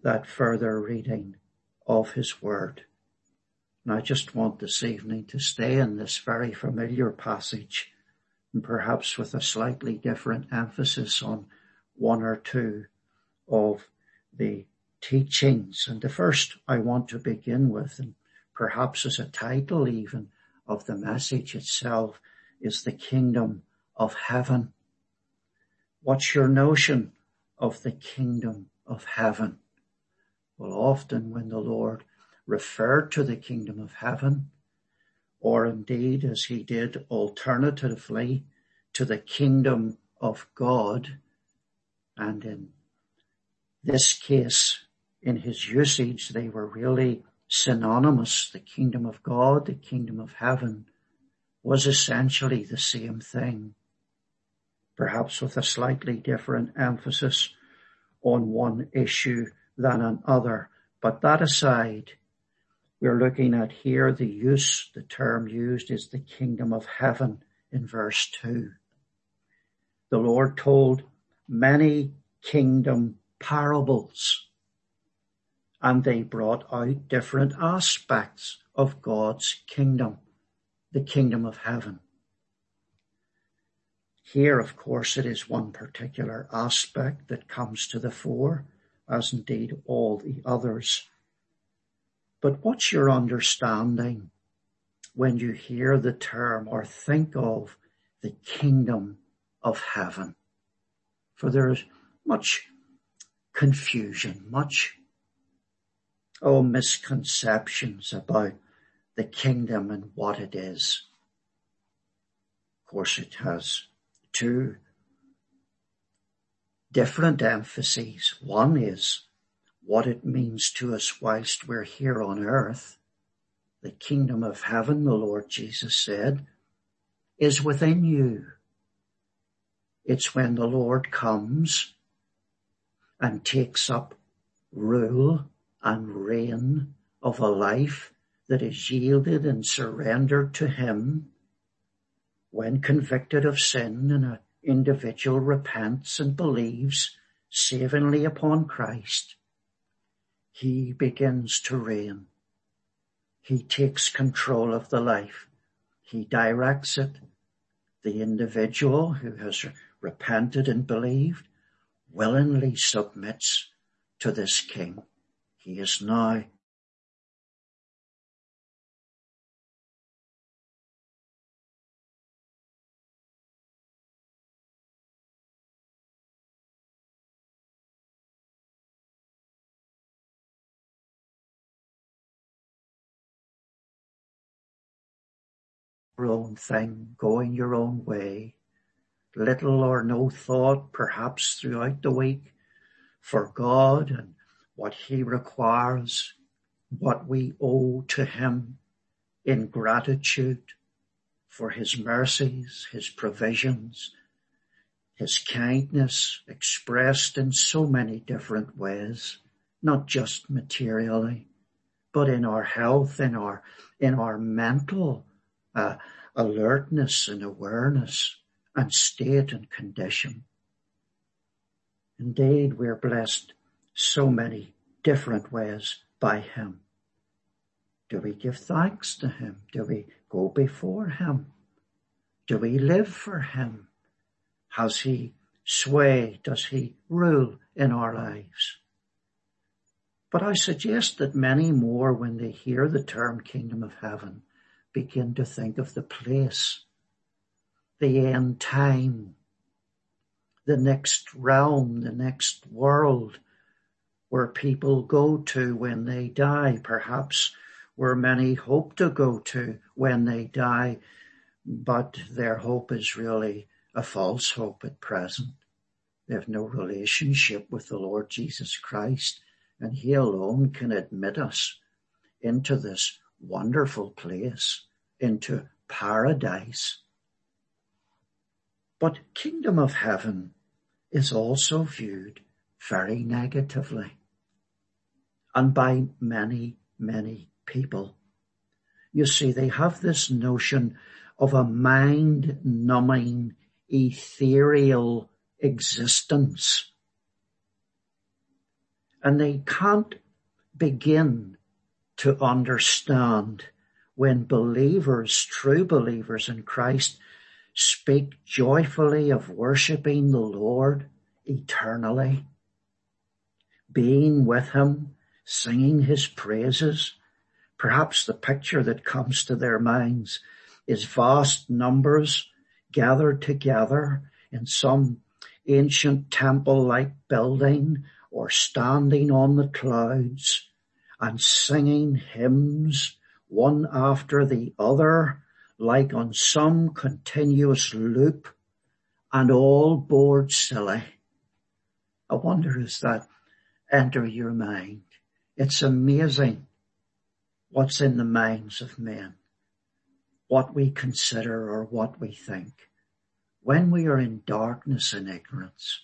that further reading of his word. And I just want this evening to stay in this very familiar passage, and perhaps with a slightly different emphasis on one or two of the teachings. And the first I want to begin with, and perhaps as a title even of the message itself, is the kingdom of heaven. What's your notion of the kingdom of heaven? Well, often when the Lord referred to the kingdom of heaven, or indeed as he did alternatively to the kingdom of God, and in this case, in his usage, they were really synonymous. The kingdom of God, the kingdom of heaven, was essentially the same thing, perhaps with a slightly different emphasis on one issue than another. But that aside, we're looking at here the term used is the kingdom of heaven in verse 2. The Lord told many kingdom parables, and they brought out different aspects of God's kingdom, the kingdom of heaven. Here, of course, it is one particular aspect that comes to the fore, as indeed all the others. But what's your understanding when you hear the term or think of the kingdom of heaven? For there is much confusion, much misconceptions about the kingdom and what it is. Of course, it has two different emphases. One is what it means to us whilst we're here on earth. The kingdom of heaven, the Lord Jesus said, is within you. It's when the Lord comes and takes up rule and reign of a life that is yielded and surrendered to him. When convicted of sin and an individual repents and believes savingly upon Christ, he begins to reign. He takes control of the life. He directs it. The individual who has repented and believed willingly submits to this King. He is now your own thing, going your own way, little or no thought perhaps throughout the week for God and what he requires, what we owe to him in gratitude for his mercies, his provisions, his kindness expressed in so many different ways, not just materially, but in our health, in our mental alertness and awareness and state and condition. Indeed, we're blessed so many different ways by him. Do we give thanks to him? Do we go before him? Do we live for him? Has he sway? Does he rule in our lives? But I suggest that many more, when they hear the term kingdom of heaven, begin to think of the place, the end time, the next realm, the next world where people go to when they die, perhaps where many hope to go to when they die, but their hope is really a false hope at present. They have no relationship with the Lord Jesus Christ, and he alone can admit us into this wonderful place, into paradise. But kingdom of heaven is also viewed very negatively, and by many, many people. You see, they have this notion of a mind-numbing, ethereal existence. And they can't begin to understand when believers, true believers in Christ, speak joyfully of worshipping the Lord eternally, being with him, singing his praises. Perhaps the picture that comes to their minds is vast numbers gathered together in some ancient temple-like building or standing on the clouds and singing hymns one after the other, like on some continuous loop, and all bored silly. I wonder, does that enter your mind? It's amazing what's in the minds of men, what we consider or what we think, when we are in darkness and ignorance,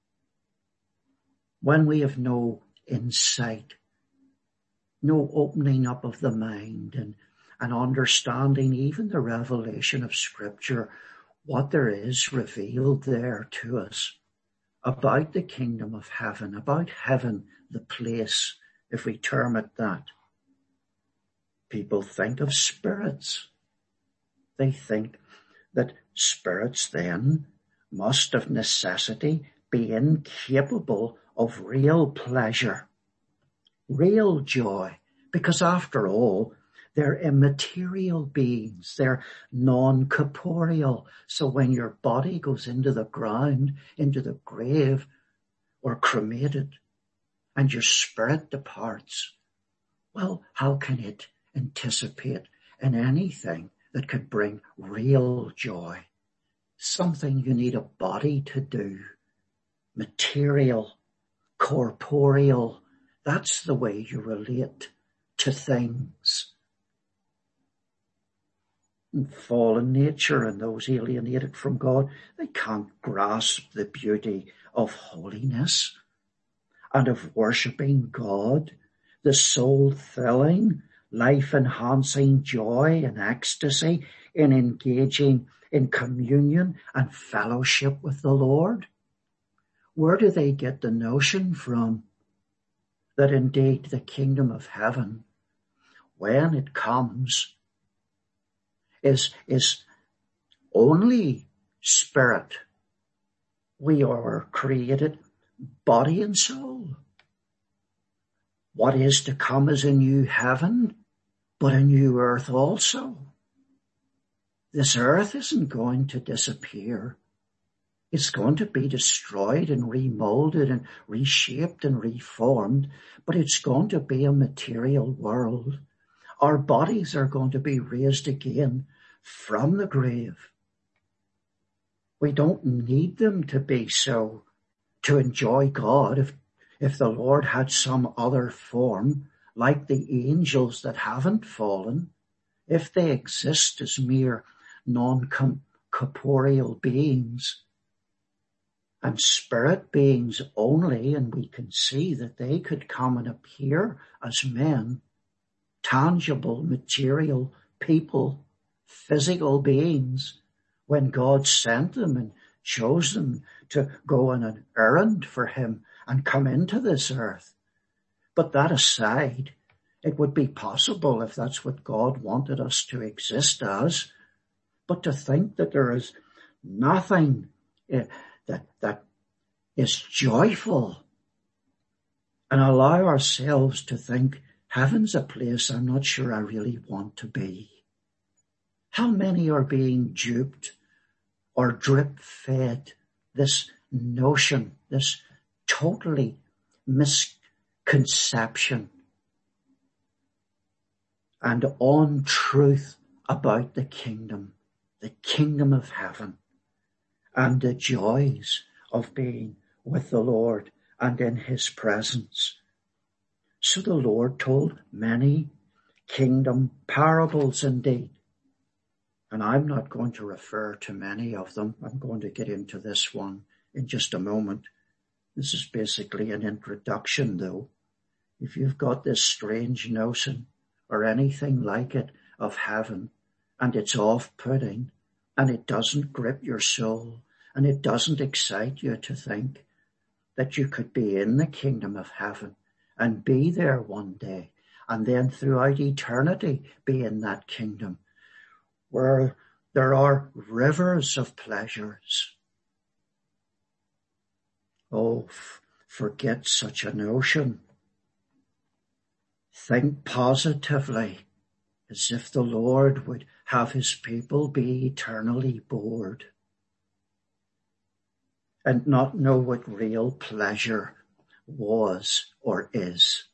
when we have no insight, no opening up of the mind and understanding even the revelation of Scripture, what there is revealed there to us about the kingdom of heaven, about heaven, the place, if we term it that. People think of spirits. They think that spirits then must of necessity be incapable of real pleasure, real joy, because after all, they're immaterial beings. They're non-corporeal. So when your body goes into the ground, into the grave, or cremated, and your spirit departs, well, how can it anticipate in anything that could bring real joy? Something you need a body to do. Material, corporeal. That's the way you relate to things. And fallen nature and those alienated from God, they can't grasp the beauty of holiness and of worshipping God, the soul-filling, life-enhancing joy and ecstasy in engaging in communion and fellowship with the Lord. Where do they get the notion from that indeed the kingdom of heaven, when it comes, is only spirit? We are created body and soul. What is to come is a new heaven, but a new earth also. This earth isn't going to disappear. It's going to be destroyed and remolded and reshaped and reformed, but it's going to be a material world. Our bodies are going to be raised again from the grave. We don't need them to be so to enjoy God. If the Lord had some other form, like the angels that haven't fallen, if they exist as mere non-corporeal beings and spirit beings only, and we can see that they could come and appear as men, tangible, material people, physical beings, when God sent them and chose them to go on an errand for him and come into this earth. But that aside, it would be possible if that's what God wanted us to exist as. But to think that there is nothing that is joyful, and allow ourselves to think heaven's a place I'm not sure I really want to be. How many are being duped or drip-fed this notion, this totally misconception and untruth about the kingdom of heaven, and the joys of being with the Lord and in his presence. So the Lord told many kingdom parables indeed. And I'm not going to refer to many of them. I'm going to get into this one in just a moment. This is basically an introduction, though. If you've got this strange notion or anything like it of heaven, and it's off-putting, and it doesn't grip your soul, and it doesn't excite you to think that you could be in the kingdom of heaven and be there one day, and then throughout eternity be in that kingdom where there are rivers of pleasures. Oh, forget such a notion. Think positively, as if the Lord would have his people be eternally bored and not know what real pleasure was or is.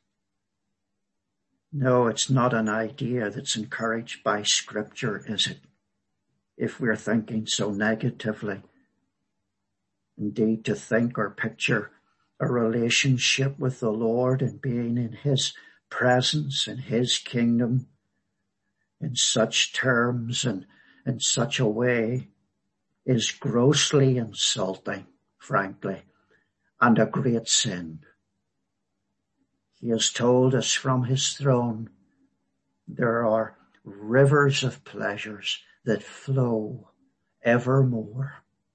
No, it's not an idea that's encouraged by Scripture, is it? If we're thinking so negatively. Indeed, to think or picture a relationship with the Lord and being in his presence, in his kingdom, in such terms and in such a way is grossly insulting, frankly, and a great sin. He has told us from his throne there are rivers of pleasures that flow evermore.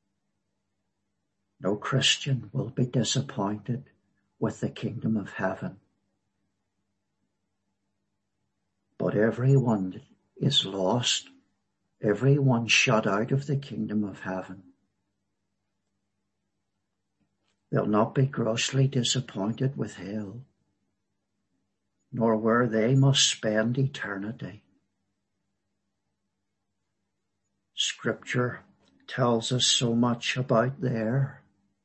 No Christian will be disappointed with the kingdom of heaven. But everyone is lost, everyone shut out of the kingdom of heaven. They'll not be grossly disappointed with hell, nor where they must spend eternity. Scripture tells us so much about there.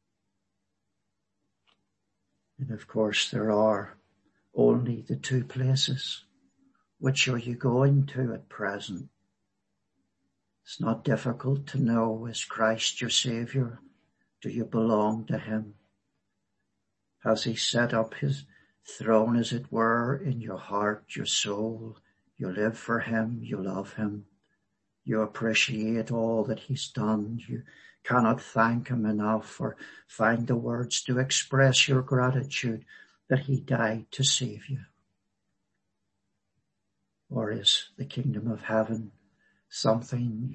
And of course there are only the two places. Which are you going to at present? It's not difficult to know. Is Christ your Saviour? Do you belong to him? Has he set up his throne, as it were, in your heart, your soul? You live for him, you love him. You appreciate all that he's done. You cannot thank him enough or find the words to express your gratitude that he died to save you. Or is the kingdom of heaven something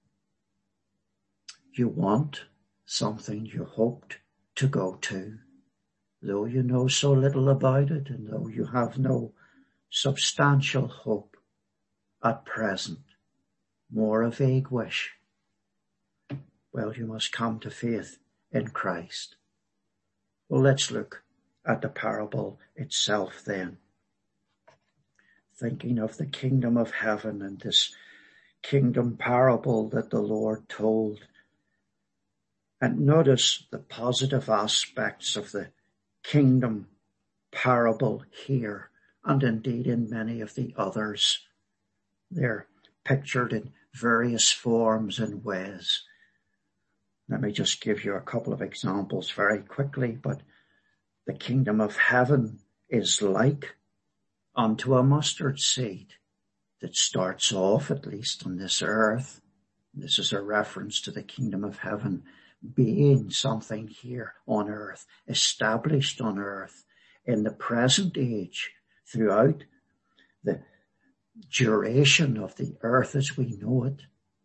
you want, something you hoped to go to, though you know so little about it and though you have no substantial hope at present, more a vague wish? Well, you must come to faith in Christ. Well, let's look at the parable itself then. Thinking of the kingdom of heaven and this kingdom parable that the Lord told. And notice the positive aspects of the kingdom parable here, and indeed in many of the others. They're pictured in various forms and ways. Let me just give you a couple of examples very quickly, but the kingdom of heaven is like unto a mustard seed that starts off, at least on this earth. This is a reference to the kingdom of heaven being something here on earth, established on earth in the present age throughout the duration of the earth as we know it.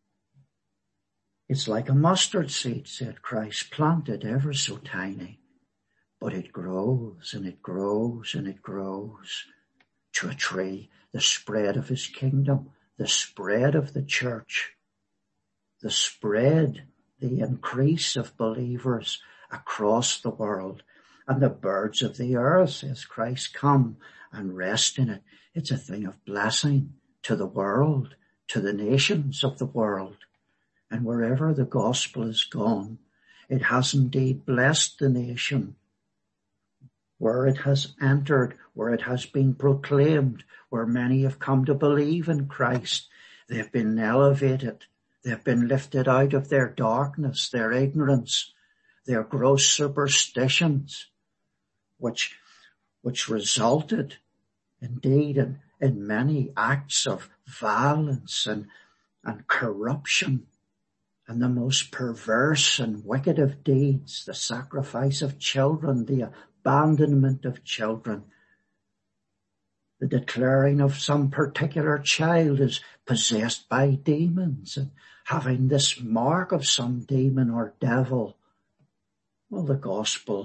It's like a mustard seed, said Christ, planted ever so tiny, but it grows and it grows and it grows to a tree, the spread of his kingdom, the spread of the church, the spread, the increase of believers across the world, and the birds of the earth, as Christ, come and rest in it. It's a thing of blessing to the world, to the nations of the world. And wherever the gospel has gone, it has indeed blessed the nation. Where it has entered, where it has been proclaimed, where many have come to believe in Christ, they've been elevated. They've been lifted out of their darkness, their ignorance, their gross superstitions, which resulted indeed in many acts of violence and corruption, and the most perverse and wicked of deeds, the sacrifice of children, the abandonment of children, the declaring of some particular child as possessed by demons and having this mark of some demon or devil. Well, the gospel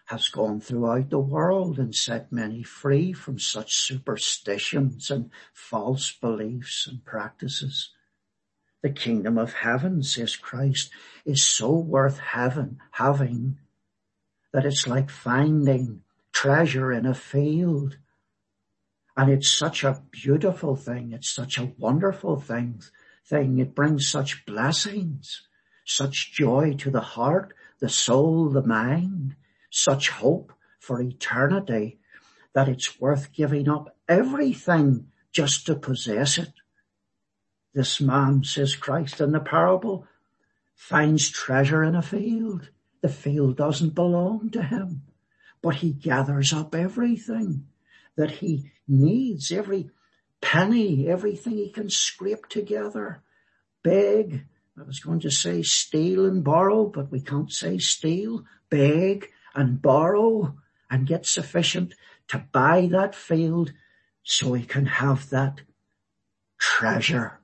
has gone throughout the world and set many free from such superstitions and false beliefs and practices. The kingdom of heaven, says Christ, is so worth having that it's like finding treasure in a field. And it's such a beautiful thing. It's such a wonderful thing. It brings such blessings, such joy to the heart, the soul, the mind, such hope for eternity that it's worth giving up everything just to possess it. This man, says Christ in the parable, finds treasure in a field. The field doesn't belong to him, but he gathers up everything that he needs, every penny, everything he can scrape together. Beg, I was going to say steal and borrow, but we can't say steal. Beg and borrow and get sufficient to buy that field so he can have that treasure.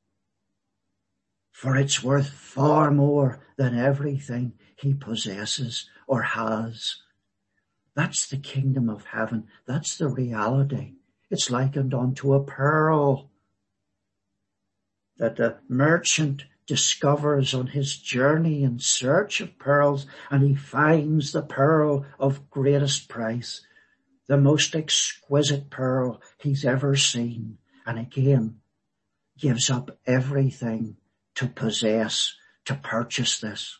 For it's worth far more than everything he possesses or has. That's the kingdom of heaven. That's the reality. It's likened unto a pearl that the merchant discovers on his journey in search of pearls, and he finds the pearl of greatest price, the most exquisite pearl he's ever seen, and again gives up everything to possess, to purchase this.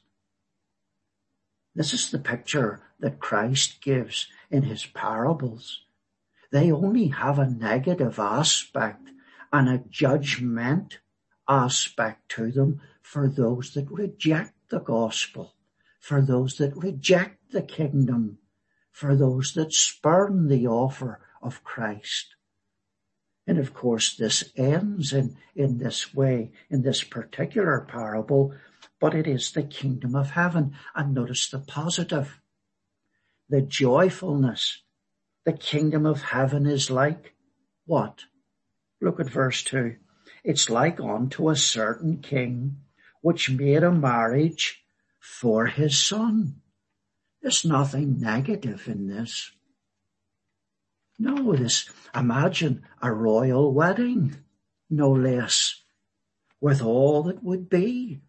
This is the picture that Christ gives in his parables. They only have a negative aspect and a judgment aspect to them for those that reject the gospel, for those that reject the kingdom, for those that spurn the offer of Christ. And of course this ends in this way, in this particular parable, but it is the kingdom of heaven. And notice the positive, the joyfulness. The kingdom of heaven is like what? Look at verse 2. It's like unto a certain king which made a marriage for his son. There's nothing negative in this. No, imagine a royal wedding, no less, with all that would be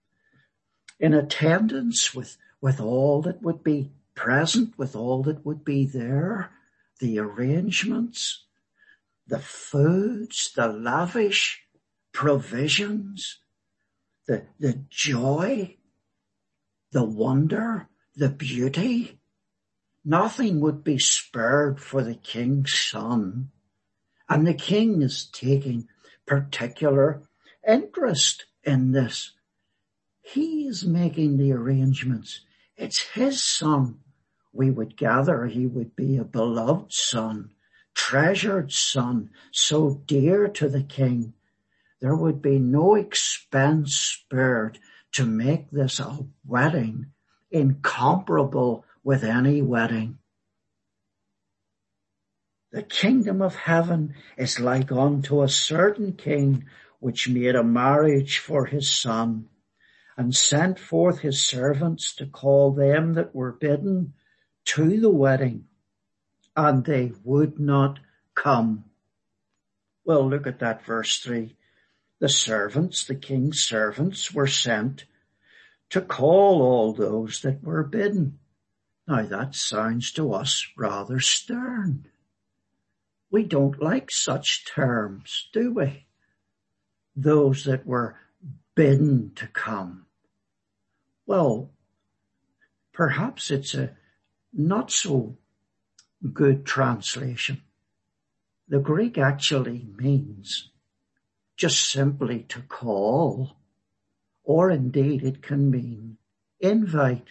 in attendance, with all that would be present, with all that would be there, the arrangements, the foods, the lavish provisions, the joy, the wonder, the beauty. Nothing would be spared for the king's son. And the king is taking particular interest in this. He is making the arrangements. It's his son. We would gather he would be a beloved son, treasured son, so dear to the king. There would be no expense spared to make this a wedding incomparable with any wedding. The kingdom of heaven is like unto a certain king which made a marriage for his son, and sent forth his servants to call them that were bidden to the wedding, and they would not come. Well, look at that verse 3. The servants, the king's servants, were sent to call all those that were bidden. Now that sounds to us rather stern. We don't like such terms, do we? Those that were bidden to come. Well, perhaps it's a not so good translation. The Greek actually means just simply to call, or indeed it can mean invite.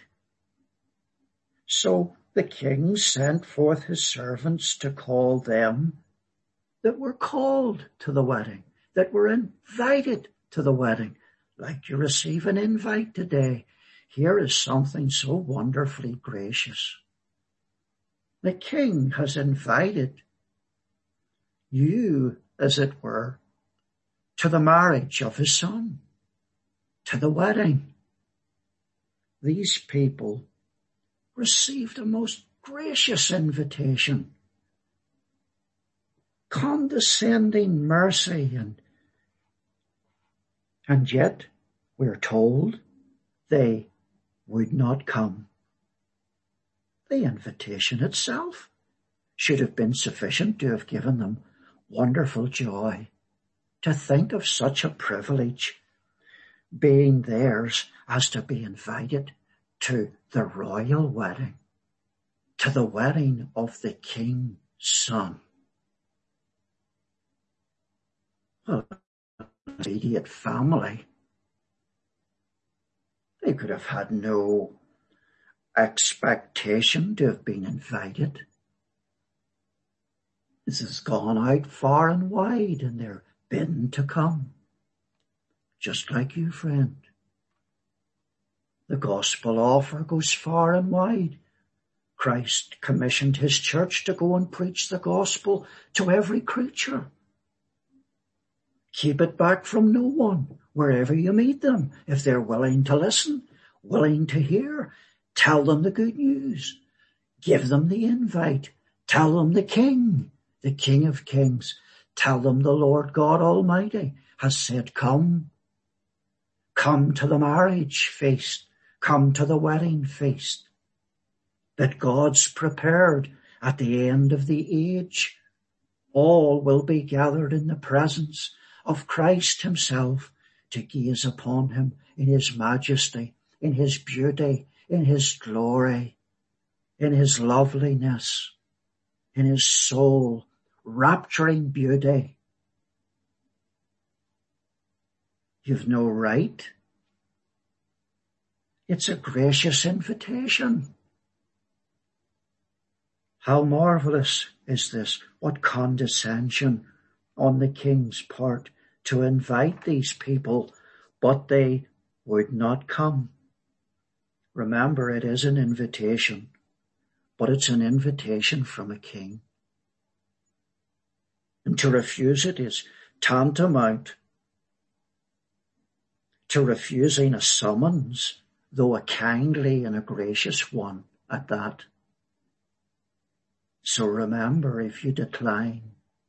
So the king sent forth his servants to call them that were called to the wedding, that were invited to the wedding. Like you receive an invite today, here is something so wonderfully gracious. The king has invited you, as it were, to the marriage of his son, to the wedding. These people received a most gracious invitation, condescending mercy, and yet we're told they would not come. The invitation itself should have been sufficient to have given them wonderful joy. To think of such a privilege being theirs as to be invited to the royal wedding, to the wedding of the king's son. Well, immediate family, they could have had no expectation to have been invited. This has gone out far and wide, and they're bidden to come. Just like you, friend. The gospel offer goes far and wide. Christ commissioned his church to go and preach the gospel to every creature. Keep it back from no one, wherever you meet them. If they're willing to listen, willing to hear, tell them the good news. Give them the invite. Tell them the King of Kings. Tell them the Lord God Almighty has said, come. Come to the marriage feast. Come to the wedding feast that God's prepared at the end of the age. All will be gathered in the presence of Christ himself to gaze upon him in his majesty, in his beauty, in his glory, in his loveliness, in his soul rapturing beauty. You've no right. It's a gracious invitation. How marvelous is this? What condescension on the king's part to invite these people, but they would not come. Remember, it is an invitation, but it's an invitation from a king. And to refuse it is tantamount to refusing a summons, though a kindly and a gracious one at that. So remember, if you decline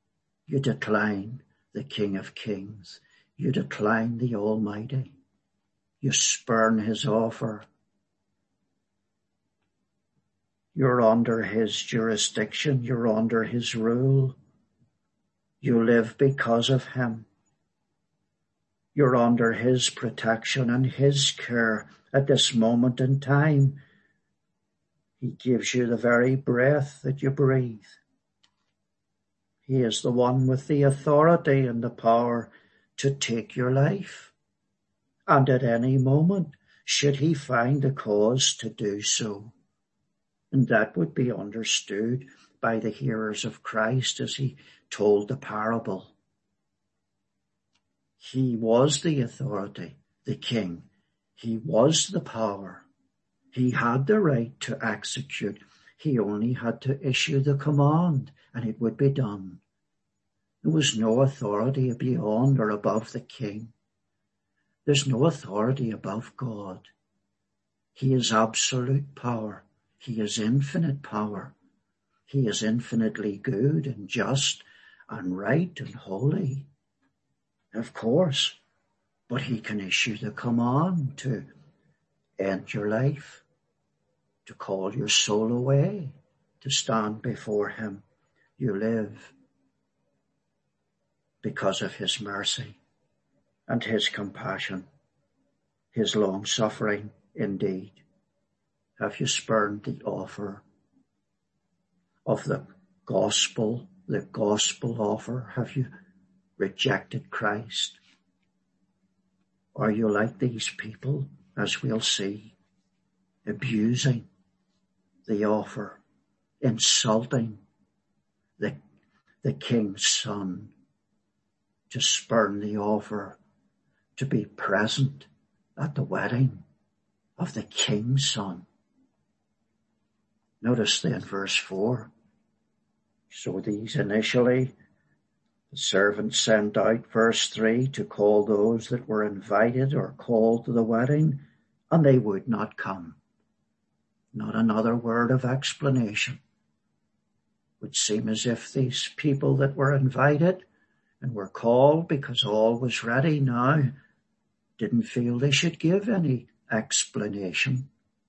the King of Kings. You decline the Almighty. You spurn his offer. You're under his jurisdiction. You're under his rule. You live because of him. You're under his protection and his care at this moment in time. He gives you the very breath that you breathe. He is the one with the authority and the power to take your life. And at any moment, should he find a cause to do so. And that would be understood by the hearers of Christ as he told the parable. He was the authority, the king. He was the power. He had the right to execute. He only had to issue the command, and it would be done. There was no authority beyond or above the king. There's no authority above God. He is absolute power. He is infinite power. He is infinitely good and just and right and holy. Of course, but he can issue the command to end your life, to call your soul away, to stand before him. You live because of his mercy and his compassion, his long-suffering indeed. Have you spurned the offer of the gospel offer? Have you rejected Christ? Are you like these people, as we'll see, abusing the offer, insulting the king's son, to spurn the offer to be present at the wedding of the king's son? Notice then verse 4. So these initially, the servants sent out, verse 3, to call those that were invited or called to the wedding, and they would not come. not another word of explanation. It would seem as if these people that were invited and were called because all was ready now didn't feel they should give any explanation.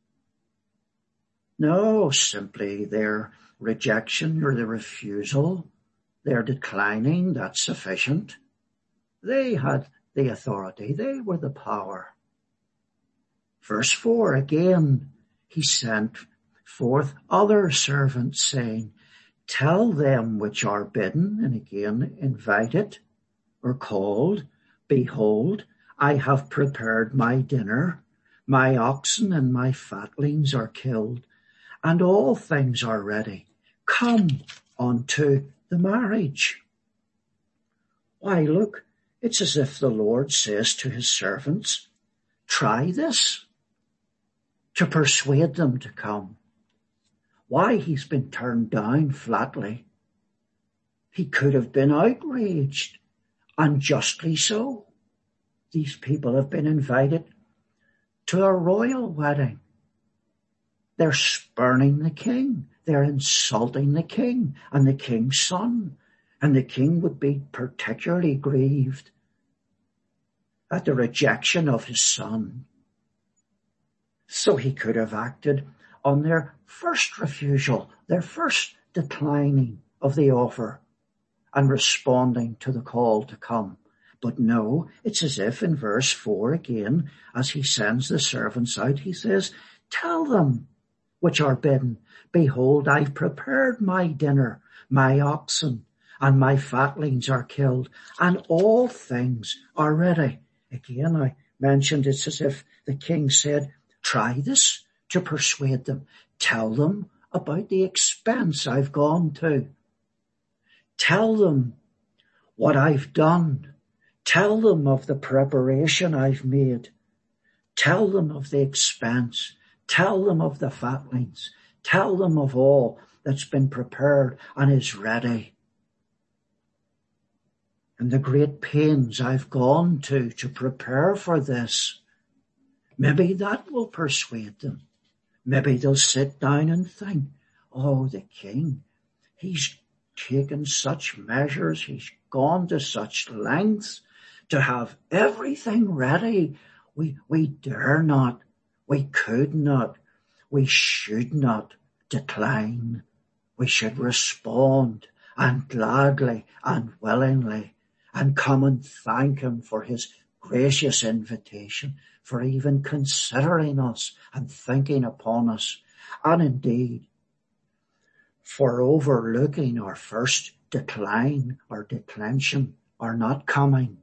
No, simply their rejection or their refusal, their declining, that's sufficient. They had the authority, they were the power. Verse 4 again, he sent forth other servants, saying, tell them which are bidden, and again invited or called, behold, I have prepared my dinner, my oxen and my fatlings are killed, and all things are ready. Come unto the marriage. Why, look, it's as if the Lord says to his servants, try this, to persuade them to come. Why, he's been turned down flatly. He could have been outraged, and justly so. These people have been invited to a royal wedding. They're spurning the king. They're insulting the king and the king's son. And the king would be particularly grieved at the rejection of his son. So he could have acted on their first refusal, their first declining of the offer and responding to the call to come. But no, it's as if in verse 4 again, as he sends the servants out, he says, tell them which are bidden, behold, I've prepared my dinner, my oxen and my fatlings are killed, and all things are ready. Again, I mentioned it's as if the king said, try this to persuade them. Tell them about the expense I've gone to. Tell them what I've done. Tell them of the preparation I've made. Tell them of the expense. Tell them of the fatlings. Tell them of all that's been prepared and is ready. And the great pains I've gone to prepare for this. Maybe that will persuade them. Maybe they'll sit down and think, oh, the king, he's taken such measures, he's gone to such lengths to have everything ready. We dare not, we could not, we should not decline. We should respond and gladly and willingly and come and thank him for his gracious invitation, for even considering us and thinking upon us, and indeed for overlooking our first decline or declension or not coming.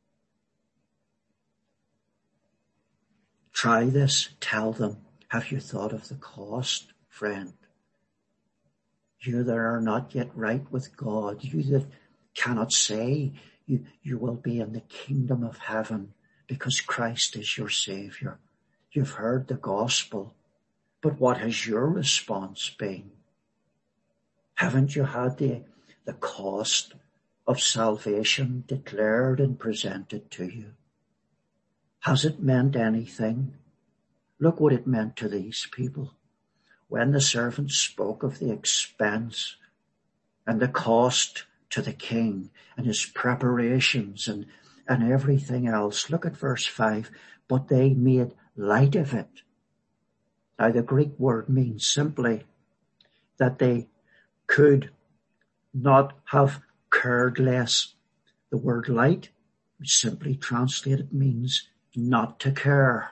Try this, tell them. Have you thought of the cost, friend? You that are not yet right with God, you that cannot say you will be in the kingdom of heaven because Christ is your Saviour. You've heard the gospel, but what has your response been? Haven't you had the cost of salvation declared and presented to you? Has it meant anything? Look what it meant to these people. When the servants spoke of the expense and the cost to the king and his preparations and everything else, look at verse 5. But they made light of it. Now the Greek word means simply that they could not have cared less. The word light, simply translated, means not to care.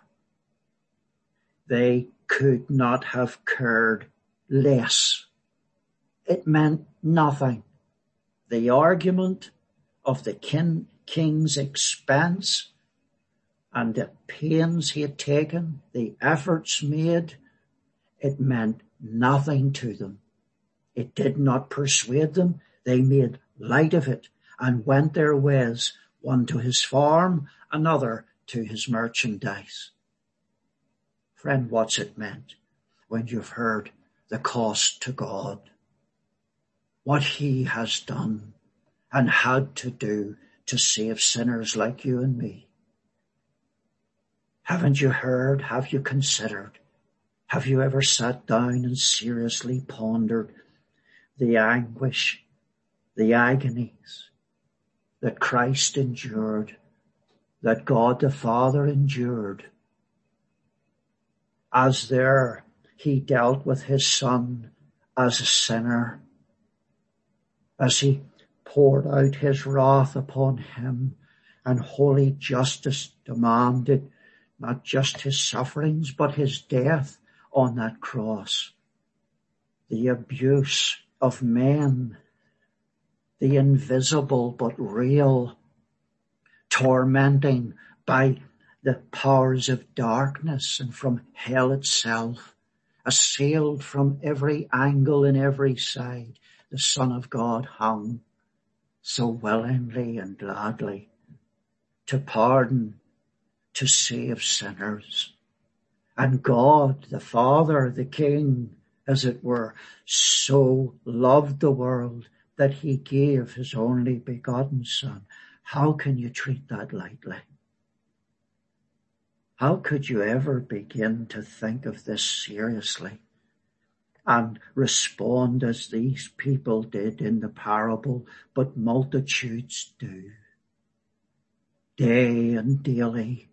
They could not have cared less. It meant nothing. The argument of the king's expense and the pains he had taken, the efforts made, it meant nothing to them. It did not persuade them. They made light of it and went their ways, one to his farm, another to his merchandise. Friend, what's it meant when you've heard the cost to God? What he has done and had to do to save sinners like you and me. Haven't you heard? Have you considered Have you ever sat down and seriously pondered the anguish, the agonies that Christ endured, that God the Father endured, as there he dealt with his Son as a sinner, as he poured out his wrath upon him, and holy justice demanded not just his sufferings, but his death on that cross. The abuse of men, the invisible but real, tormenting by the powers of darkness and from hell itself, assailed from every angle and every side, the Son of God hung so willingly and gladly to pardon, to save sinners. And God, the Father, the King, as it were, so loved the world that he gave his only begotten Son. How can you treat that lightly? How could you ever begin to think of this seriously and respond as these people did in the parable, but multitudes do? Day and daily,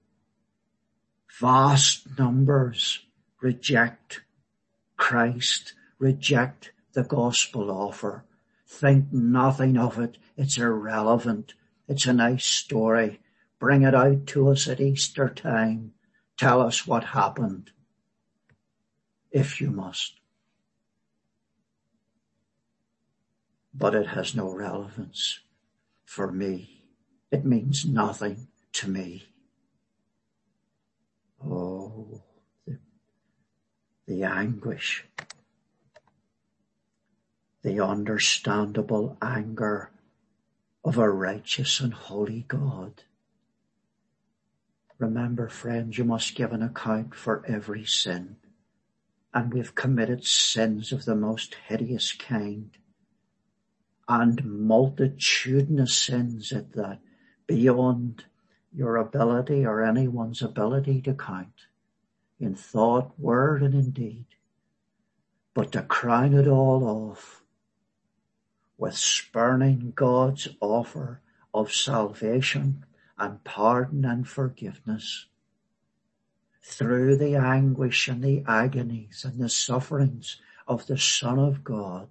vast numbers reject Christ, reject the gospel offer, think nothing of it, it's irrelevant, it's a nice story, bring it out to us at Easter time, tell us what happened, if you must. But it has no relevance for me. It means nothing to me. Oh, the anguish, the understandable anger of a righteous and holy God. Remember, friends, you must give an account for every sin, and we've committed sins of the most hideous kind, and multitudinous sins at that, beyond your ability or anyone's ability to count, in thought, word, and in deed. But to crown it all off with spurning God's offer of salvation and pardon and forgiveness through the anguish and the agonies and the sufferings of the Son of God,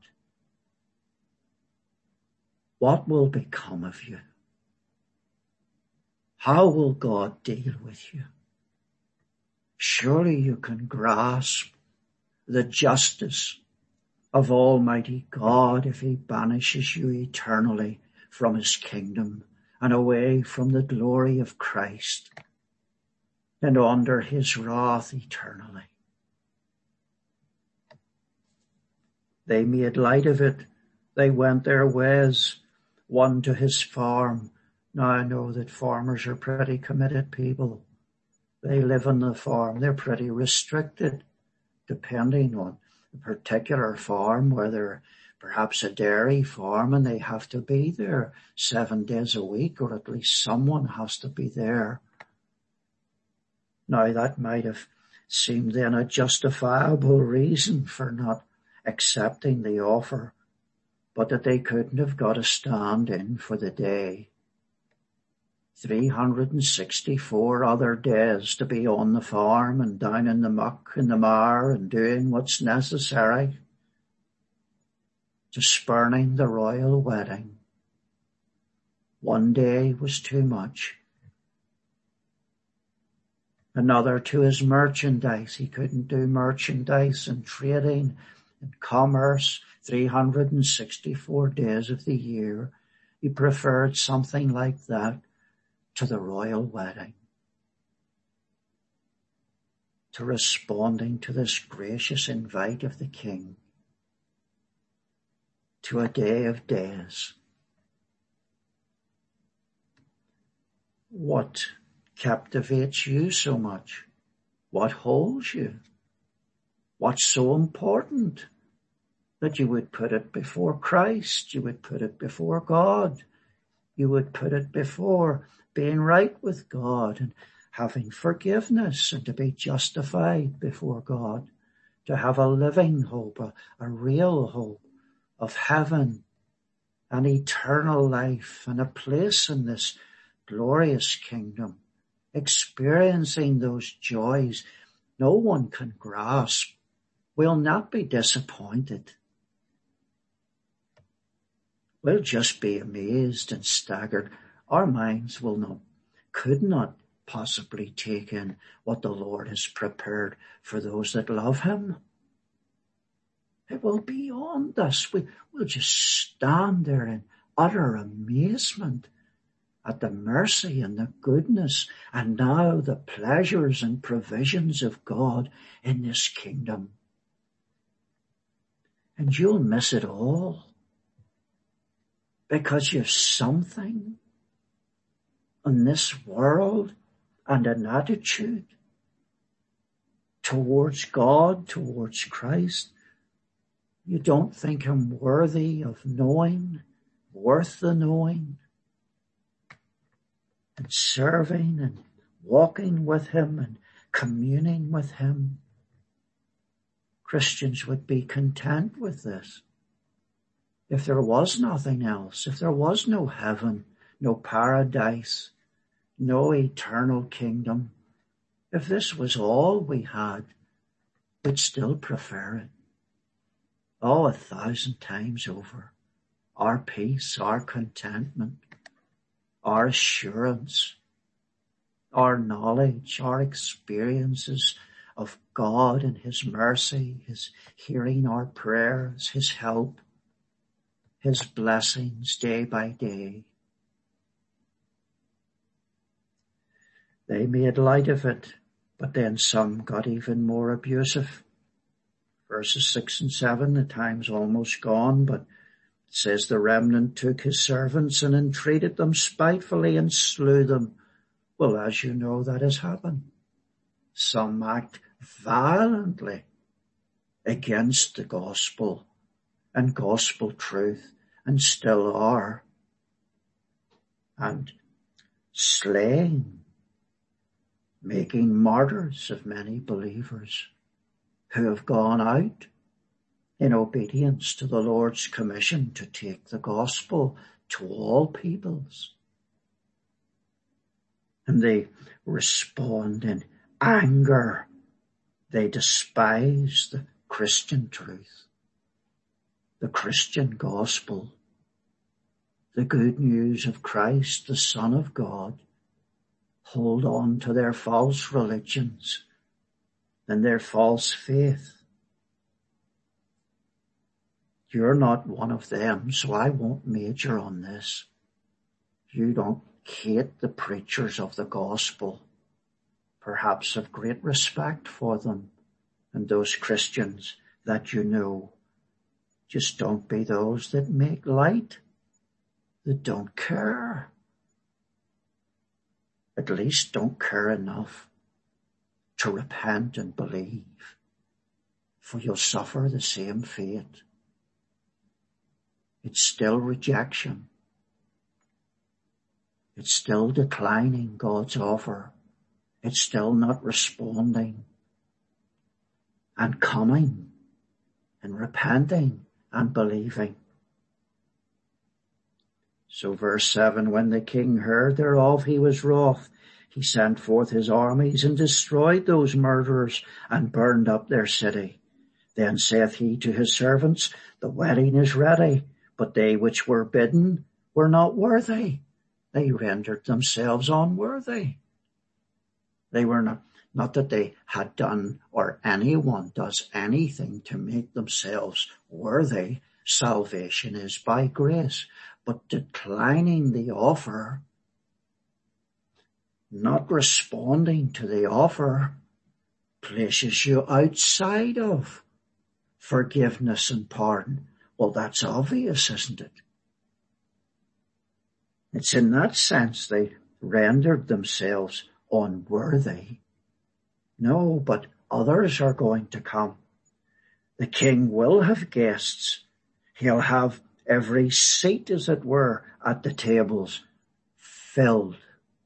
what will become of you? How will God deal with you? Surely you can grasp the justice of Almighty God if he banishes you eternally from his kingdom and away from the glory of Christ and under his wrath eternally. They made light of it. They went their ways, one to his farm. Now I know that farmers are pretty committed people. They live on the farm. They're pretty restricted, depending on a particular farm, whether perhaps a dairy farm, and they have to be there 7 days a week, or at least someone has to be there. Now that might have seemed then a justifiable reason for not accepting the offer, but that they couldn't have got a stand-in for the day. 364 other days to be on the farm and down in the muck and the mire and doing what's necessary to spurning the royal wedding. One day was too much. Another to his merchandise. He couldn't do merchandise and trading and commerce 364 days of the year. He preferred something like that to the royal wedding, to responding to this gracious invite of the King, to a day of days. What captivates you so much? What holds you? What's so important that you would put it before Christ? You would put it before God. You would put it before being right with God and having forgiveness and to be justified before God. to have a living hope, a real hope of heaven and eternal life and a place in this glorious kingdom, experiencing those joys no one can grasp. We'll not be disappointed. We'll just be amazed and staggered. Our minds could not possibly take in what the Lord has prepared for those that love him. It will be beyond us. We'll just stand there in utter amazement at the mercy and the goodness and now the pleasures and provisions of God in this kingdom. And you'll miss it all because you've something in this world and an attitude towards God, towards Christ. You don't think him worthy of knowing, worth the knowing, and serving and walking with him and communing with him. Christians would be content with this. If there was nothing else, if there was no heaven, no paradise, no eternal kingdom, if this was all we had, we'd still prefer it. Oh, 1,000 times over. Our peace, our contentment, our assurance, our knowledge, our experiences of God and his mercy, his hearing our prayers, his help, his blessings day by day. They made light of it, but then some got even more abusive. Verses 6 and 7, the time's almost gone, but it says the remnant took his servants and entreated them spitefully and slew them. Well, as you know, that has happened. Some act violently against the gospel and gospel truth and still are. And slaying, making martyrs of many believers who have gone out in obedience to the Lord's commission to take the gospel to all peoples. And they respond in anger. They despise the Christian truth, the Christian gospel, the good news of Christ, the Son of God. Hold on to their false religions and their false faith. You're not one of them, so I won't major on this. You don't hate the preachers of the gospel. Perhaps have great respect for them and those Christians that you know. Just don't be those that make light, that don't care. At least don't care enough to repent and believe, for you'll suffer the same fate. It's still rejection. It's still declining God's offer. It's still not responding and coming and repenting and believing. So verse 7, when the king heard thereof, he was wroth. He sent forth his armies and destroyed those murderers and burned up their city. Then saith he to his servants, the wedding is ready, but they which were bidden were not worthy. They rendered themselves unworthy. They were not that they had done or anyone does anything to make themselves worthy. Salvation is by grace, but declining the offer, not responding to the offer, places you outside of forgiveness and pardon. Well, that's obvious, isn't it? It's in that sense they rendered themselves unworthy. No, but others are going to come. The king will have guests. He'll have every seat, as it were, at the tables filled.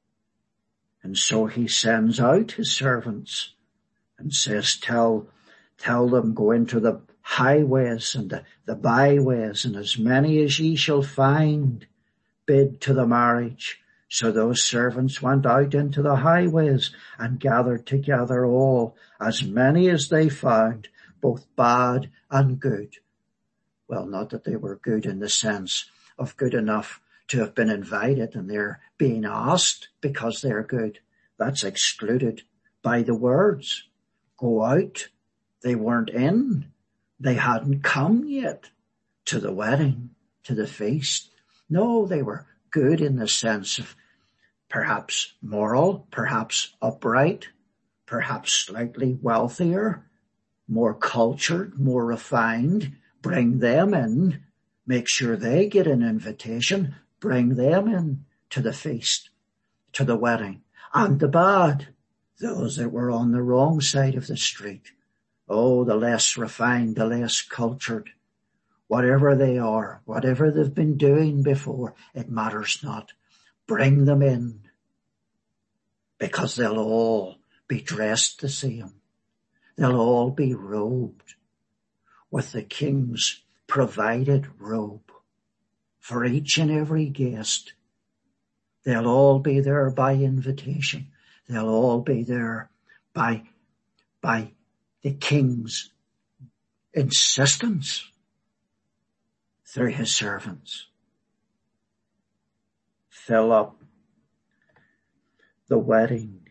And so he sends out his servants and says, tell Tell them, go into the highways and the byways, and as many as ye shall find, bid to the marriage. So those servants went out into the highways and gathered together all, as many as they found, both bad and good. Well, not that they were good in the sense of good enough to have been invited and they're being asked because they're good. That's excluded by the words. Go out. They weren't in. They hadn't come yet to the wedding, to the feast. No, they were good in the sense of perhaps moral, perhaps upright, perhaps slightly wealthier, more cultured, more refined. Bring them in. Make sure they get an invitation. Bring them in to the feast, to the wedding. And the bad, those that were on the wrong side of the street. Oh, the less refined, the less cultured. Whatever they are, whatever they've been doing before, it matters not. Bring them in, because they'll all be dressed the same. They'll all be robed with the king's provided robe for each and every guest. They'll all be there by invitation. They'll all be there by the king's insistence through his servants. Fill up the wedding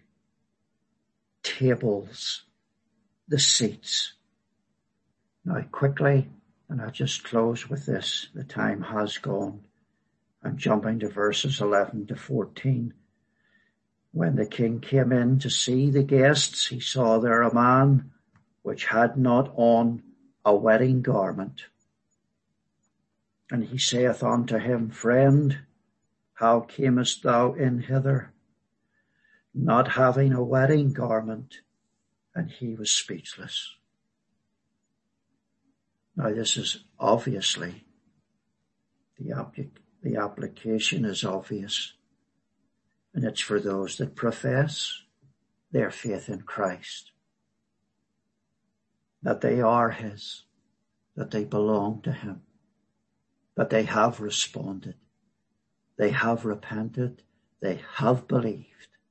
tables, the seats. Now quickly, and I'll just close with this, the time has gone. I'm jumping to verses 11 to 14. When the king came in to see the guests, he saw there a man which had not on a wedding garment. And he saith unto him, Friend, how camest thou in hither, not having a wedding garment? And he was speechless. Now this is obviously, the application is obvious, and it's for those that profess their faith in Christ, that they are his, that they belong to him, that they have responded, they have repented, they have believed.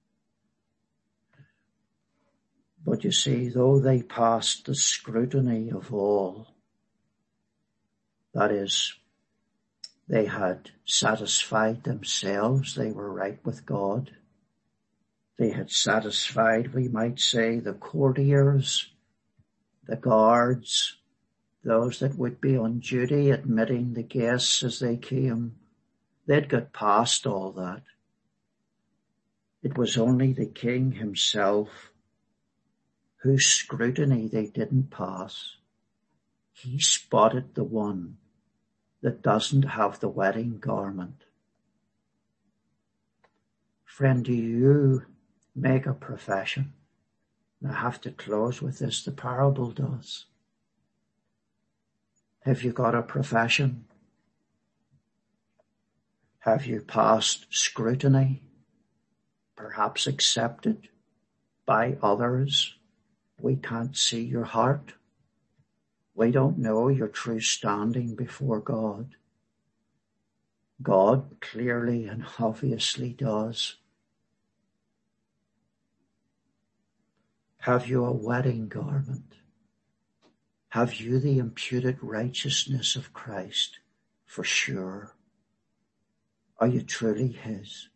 But you see, though they passed the scrutiny of all, that is, they had satisfied themselves, they were right with God. They had satisfied, we might say, the courtiers, the guards, those that would be on duty admitting the guests as they came. They'd got past all that. It was only the king himself whose scrutiny they didn't pass. He spotted the one that doesn't have the wedding garment. Friend, do you make a profession? And I have to close with this. The parable does. Have you got a profession? Have you passed scrutiny, perhaps accepted by others? We can't see your heart. We don't know your true standing before God. God clearly and obviously does. Have you a wedding garment? Have you the imputed righteousness of Christ? For sure. Are you truly his?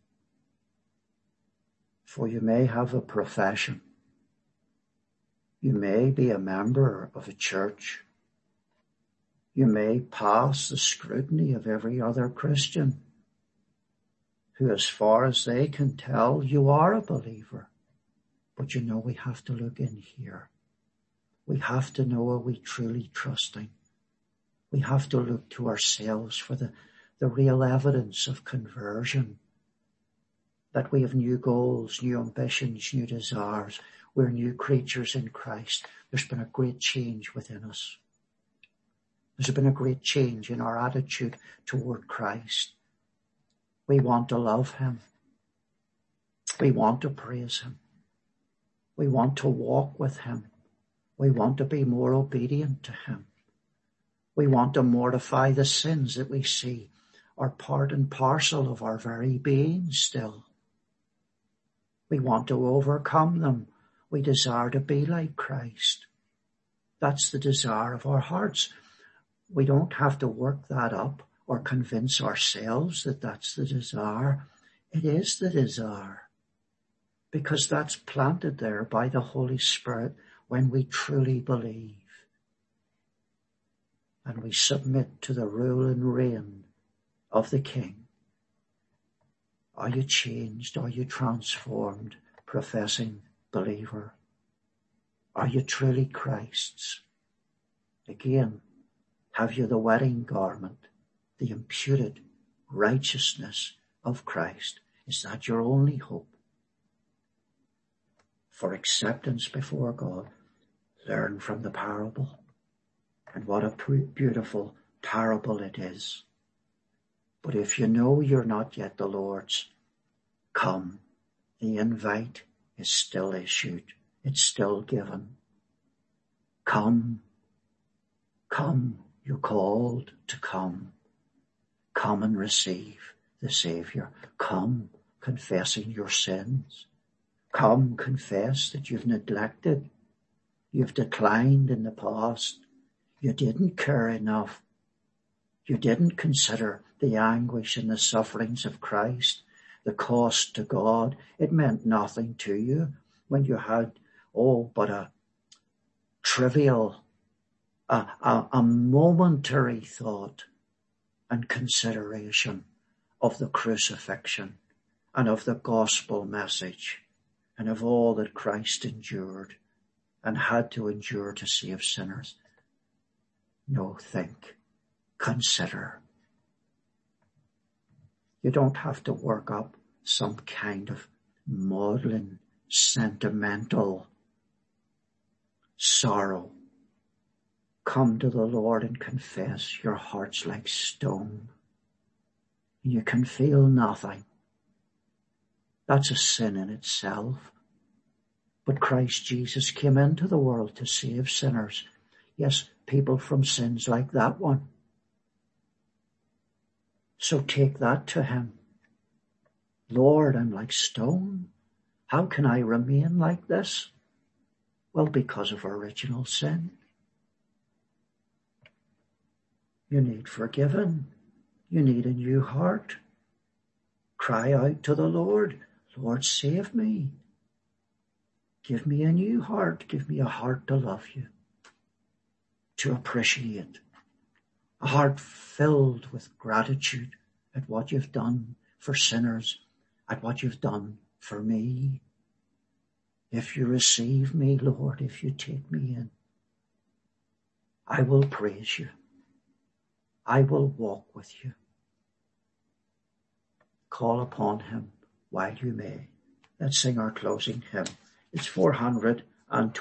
For you may have a profession. You may be a member of a church. You may pass the scrutiny of every other Christian who, as far as they can tell, you are a believer. But you know, we have to look in here. We have to know, are we truly trusting? We have to look to ourselves for the real evidence of conversion. That we have new goals, new ambitions, new desires. We're new creatures in Christ. There's been a great change within us. There's been a great change in our attitude toward Christ. We want to love him. We want to praise him. We want to walk with him. We want to be more obedient to him. We want to mortify the sins that we see are part and parcel of our very being still. We want to overcome them. We desire to be like Christ. That's the desire of our hearts. We don't have to work that up or convince ourselves that that's the desire. It is the desire, because that's planted there by the Holy Spirit when we truly believe and we submit to the rule and reign of the King. Are you changed? Are you transformed, professing believer? Are you truly Christ's? Again, have you the wedding garment, the imputed righteousness of Christ? Is that your only hope for acceptance before God? Learn from the parable. And what a beautiful parable it is. But if you know you're not yet the Lord's, come. The invite is still issued. It's still given. Come. Come. You're called to come. Come and receive the Savior. Come confessing your sins. Come confess that you've neglected. You've declined in the past. You didn't care enough. You didn't consider the anguish and the sufferings of Christ, the cost to God. It meant nothing to you when you had, but a trivial, a momentary thought and consideration of the crucifixion and of the gospel message and of all that Christ endured and had to endure to save sinners. No, think, consider. You don't have to work up some kind of maudlin, sentimental sorrow. Come to the Lord and confess. Your heart's like stone. You can feel nothing. That's a sin in itself. But Christ Jesus came into the world to save sinners. Yes, people from sins like that one. So take that to him. Lord, I'm like stone. How can I remain like this? Well, because of original sin. You need forgiven. You need a new heart. Cry out to the Lord. Lord, save me. Give me a new heart. Give me a heart to love you, to appreciate. A heart filled with gratitude at what you've done for sinners, at what you've done for me. If you receive me, Lord, if you take me in, I will praise you. I will walk with you. Call upon him while you may. Let's sing our closing hymn. It's 420.